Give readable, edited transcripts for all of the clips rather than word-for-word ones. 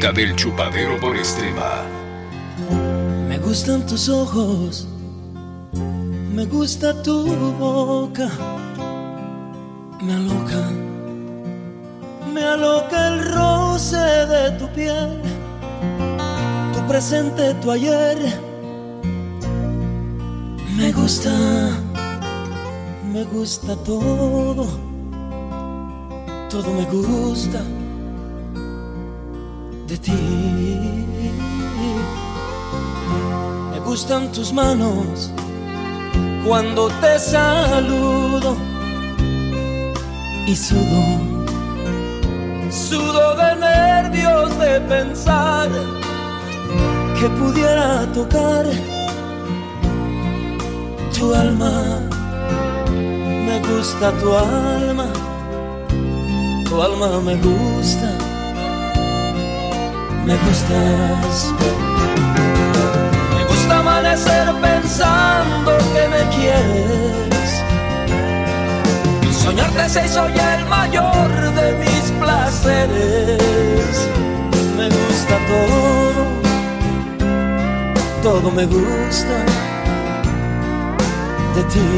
favorita del chupadero por Extrema. Me gustan tus ojos, me gusta tu boca, me aloca el roce de tu piel, tu presente, tu ayer. Me gusta todo, todo me gusta de ti. Me gustan tus manos cuando te saludo y sudo de nervios de pensar que pudiera tocar tu alma. Me gusta tu alma me gusta, me gustas. Me gusta amanecer pensando que me quieres y soñarte se hizo ya el mayor de mis placeres. Me gusta todo me gusta de ti.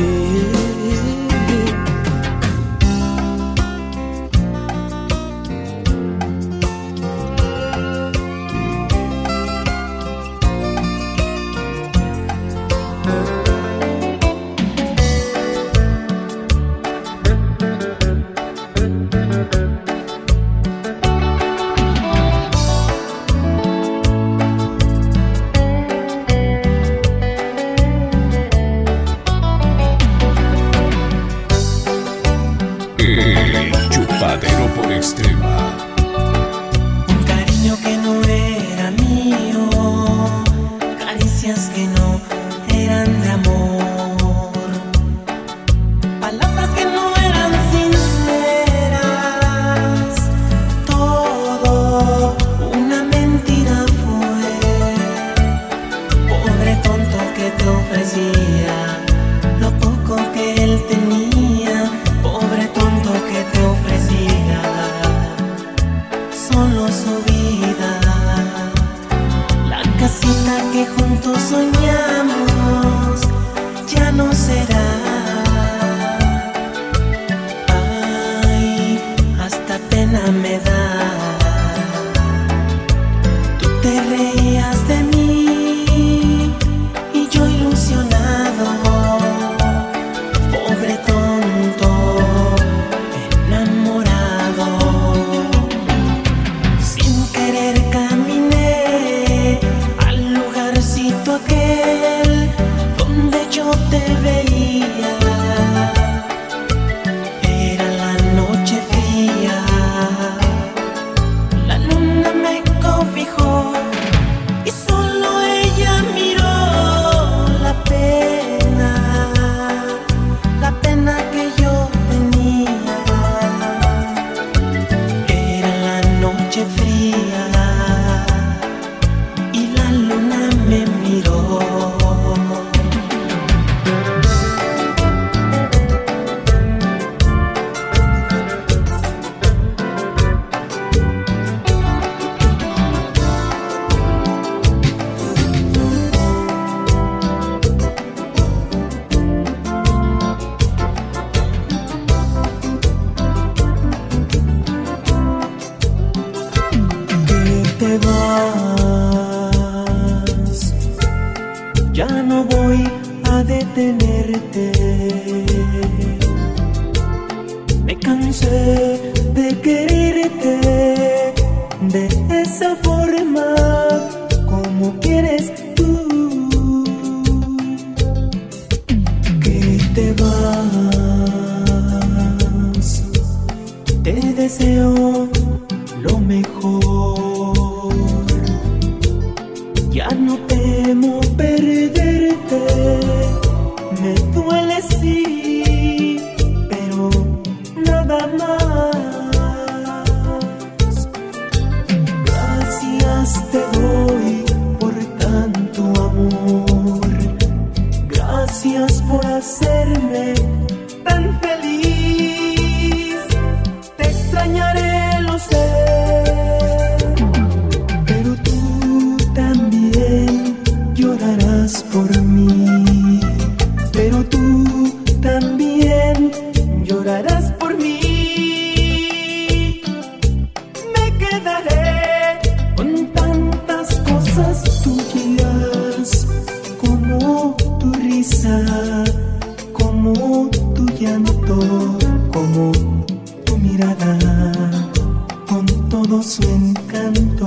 risa, como tu llanto, como tu mirada, con todo su encanto.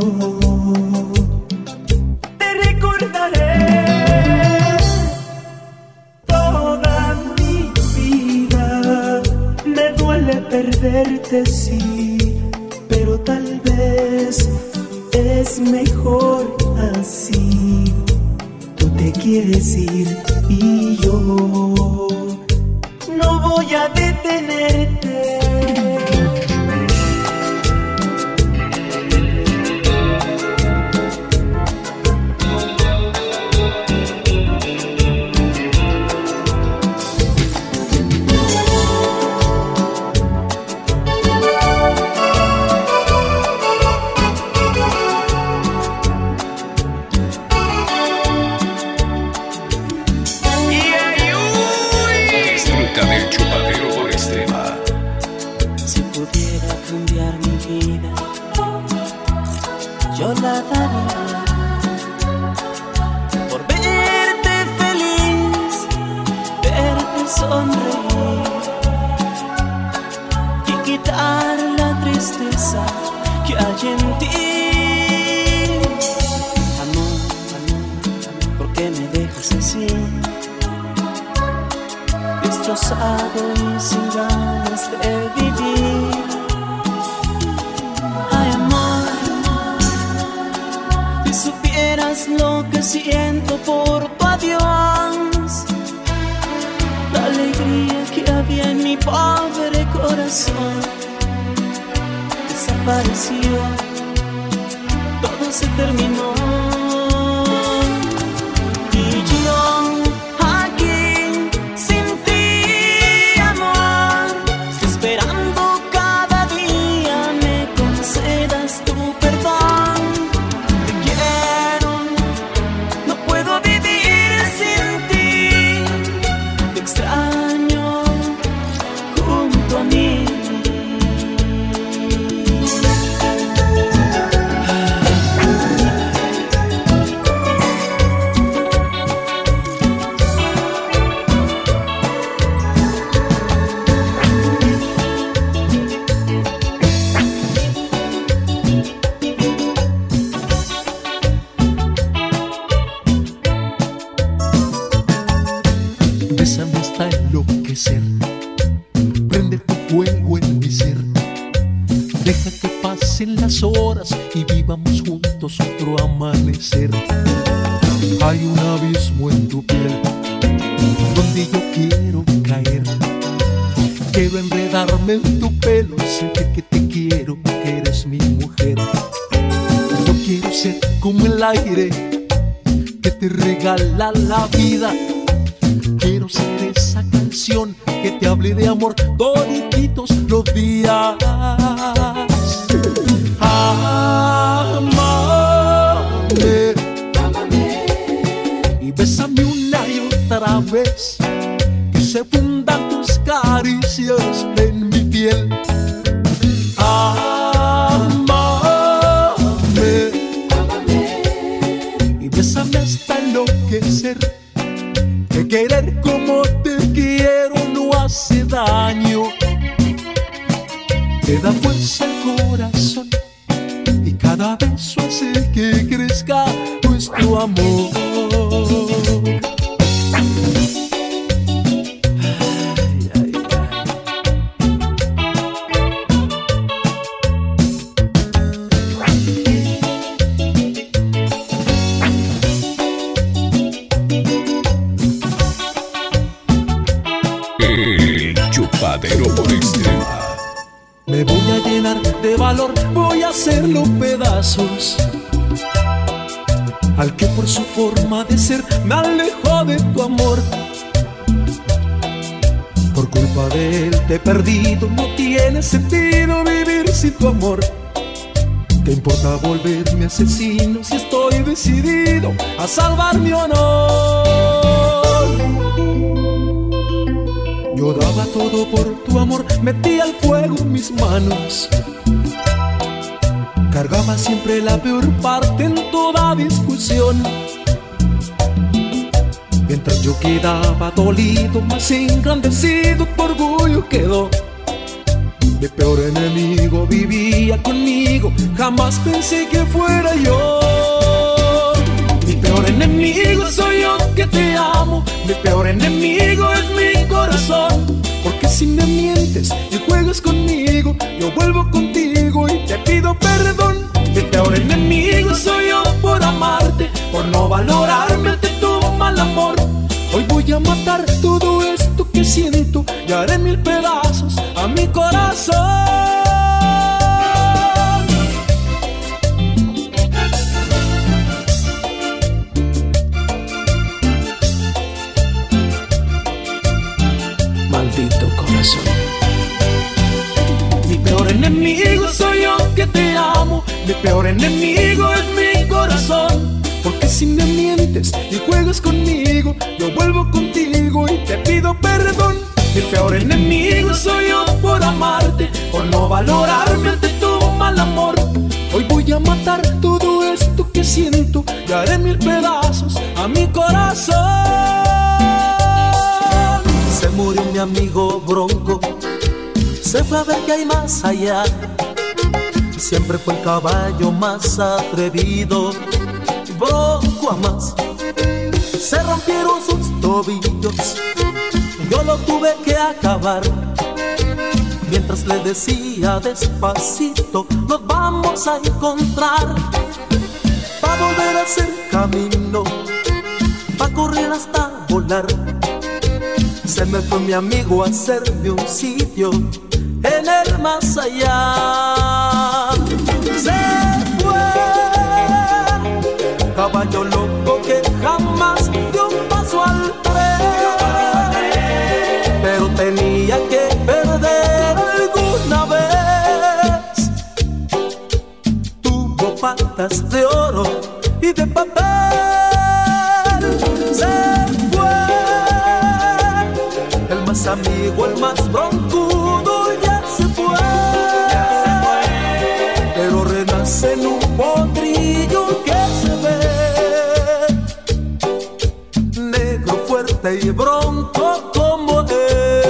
Te recordaré toda mi vida. Me duele perderte, sí, pero tal vez es mejor así. Tú te quieres ir y yo no voy a detenerte. Del Chupadero por Extrema. Si pudiera cambiar mi vida, yo la daría por verte feliz, verte sonreír y quitar la tristeza que hay en ti. Amor, amor, ¿por qué me dejas así? Destrozado y sin ganas de vivir. Ay, amor, si supieras lo que siento por tu adiós, la alegría que había en mi pobre corazón desapareció, todo se terminó. Y yo bésame hasta enloquecer, prende tu fuego en mi ser, deja que pasen las horas y vivamos juntos otro amanecer. Hay un abismo en tu piel donde yo quiero caer, quiero enredarme en tu pelo y sentir que te quiero, que eres mi mujer. Yo quiero ser como el aire que te regala la vida. Quiero ser esa canción que te hable de amor todititos los días. Ámame, ámame y bésame una y otra vez, que se fundan tus caricias en mi piel. Ámame, ámame y bésame hasta enloquecer, que querer como te quiero no hace daño, te da fuerza al corazón y cada beso hace que crezca nuestro amor. El Chupadero por Extrema. Me voy a llenar de valor, voy a hacerlo pedazos al que por su forma de ser me alejó de tu amor. Por culpa de él te he perdido, no tiene sentido vivir sin tu amor. ¿Qué importa volverme asesino si estoy decidido a salvar mi honor? Yo daba todo por tu amor, metía al fuego mis manos, cargaba siempre la peor parte en toda discusión. En Mientras yo quedaba dolido, más engrandecido tu orgullo quedó. Mi peor enemigo vivía conmigo, jamás pensé que fuera yo. Mi peor enemigo soy yo que te amo, mi peor enemigo es mi corazón. Porque si me mientes y juegas conmigo, yo vuelvo contigo y te pido perdón. Mi peor enemigo soy yo por amarte, por no valorarme ante tu mal amor. Hoy voy a matar todo esto que siento y haré mil pedazos a mi corazón. Maldito corazón. Mi peor enemigo soy yo que te amo, mi peor enemigo es mi corazón. Porque si me mientes y juegas conmigo, yo vuelvo contigo y te pido perdón. Mi peor enemigo soy yo por amarte, por no valorarme ante tu mal amor. Hoy voy a matar todo esto que siento y haré mil pedazos a mi corazón. Se murió mi amigo Bronco, se fue a ver qué hay más allá. Siempre fue el caballo más atrevido, Bronco a más. Se rompieron sus tobillos, yo lo tuve que acabar. Mientras le decía despacito, nos vamos a encontrar. Pa' volver a hacer camino, pa' correr hasta volar. Se me fue mi amigo a hacerme un sitio en el más allá. Se fue, caballo loco que jamás dio un paso al tren, pero tenía que perder alguna vez. Tuvo patas de oro y de papel. Se fue, el más amigo, el más broncudo ya se fue, pero renace en un potrillo que se ve negro, fuerte y bronco como él.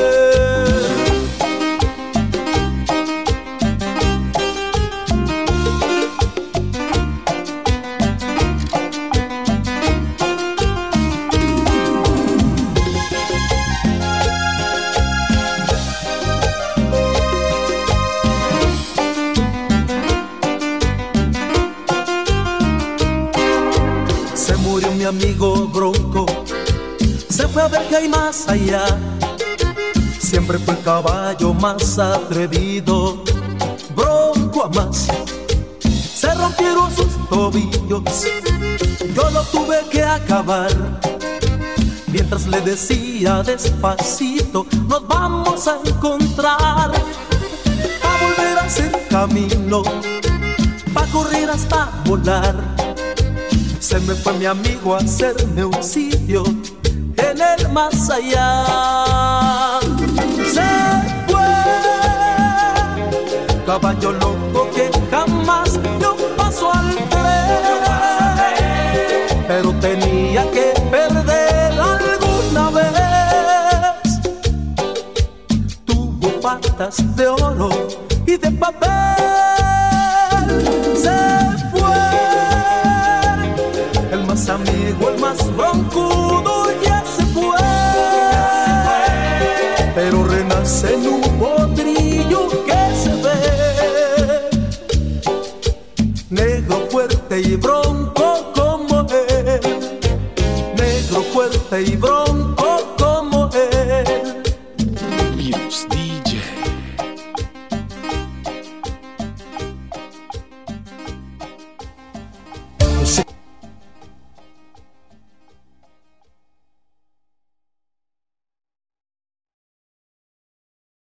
Mi amigo Bronco se fue a ver qué hay más allá. Siempre fue el caballo más atrevido, Bronco a más. Se rompieron sus tobillos, yo lo tuve que acabar. Mientras le decía despacito, nos vamos a encontrar. Pa' volver a hacer camino, pa' correr hasta volar. Se me fue mi amigo a hacerme un sitio en el más allá. Se fue, caballo loco que jamás dio un paso al tren, pero tenía que perder alguna vez. Tuvo patas de oro y de papel. Se fue, el más amigo, el más broncudo ya se fue, pero renace en un